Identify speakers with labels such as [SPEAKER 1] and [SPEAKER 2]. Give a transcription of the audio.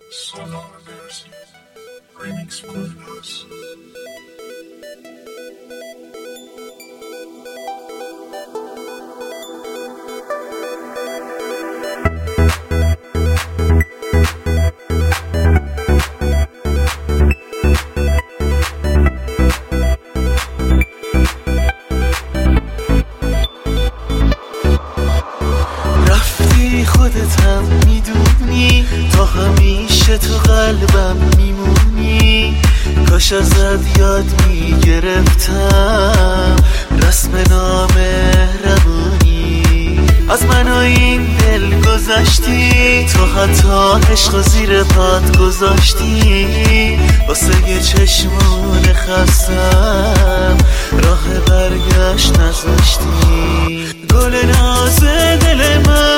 [SPEAKER 1] Solo Versi Remix Podcast.
[SPEAKER 2] خودت هم میدونی تا همیشه تو قلبم میمونی. کاش ازت یاد میگرفتم رسم نامهربونی. از من و این دل گذشتی، تو حتی عشق زیر پات گذاشتی. واسه یه چشمون خستم راه برگشت نذاشتی. گل ناز دل من